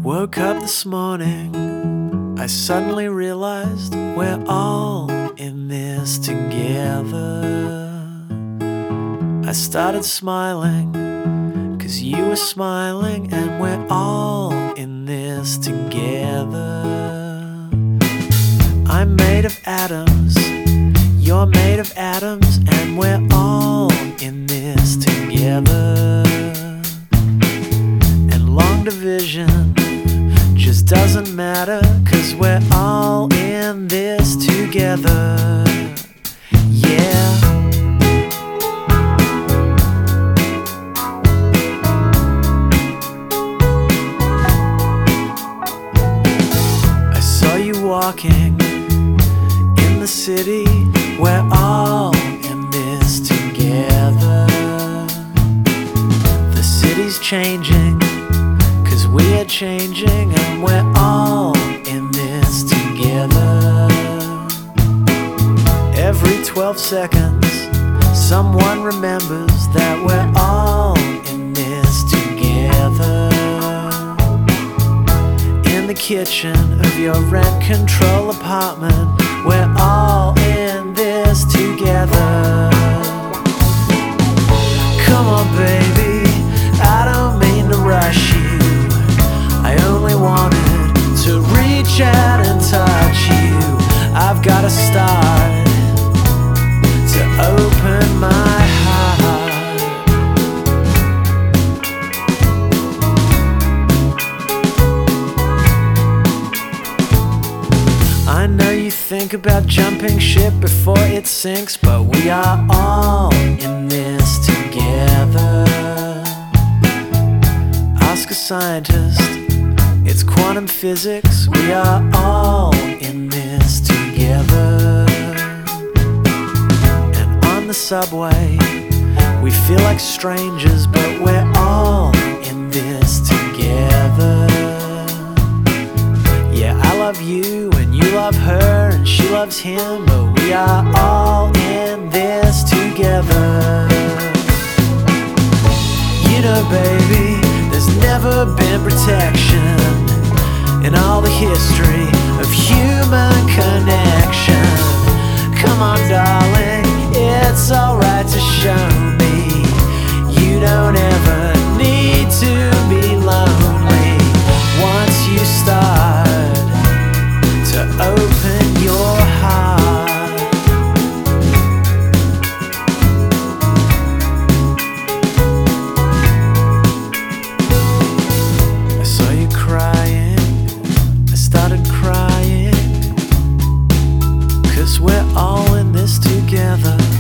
Woke up this morning, I suddenly realized we're all in this together. I started smiling, 'cause you were smiling, and we're all in this together. I'm made of atoms, you're made of atoms, and we're all in this together. And long division just doesn't matter, 'cause we're all in this together. Yeah. I saw you walking in the city, we're all in this together. The city's changing, 'cause we are changing, and we're all in this together. Every 12 seconds, someone remembers that we're all in this together. In the kitchen of your rent-control apartment, we're all in this together. Come on, baby, I don't mean to rush you. I only wanted to reach out and touch you. I've got to start to open my heart. I know you think about jumping ship before it sinks, but we are all in this together. Ask a scientist, it's quantum physics, we are all in this together. And on the subway, we feel like strangers, but we're all in this together. Yeah, I love you, and you love her, and she loves him, but we are all in this together. You know, baby, there's never been protection in all the history of human connection. Come on, darling, it's alright to show me you don't ever need to be lonely. Once you start to open your heart. I saw you crying, I started crying, 'cause we're all in this together.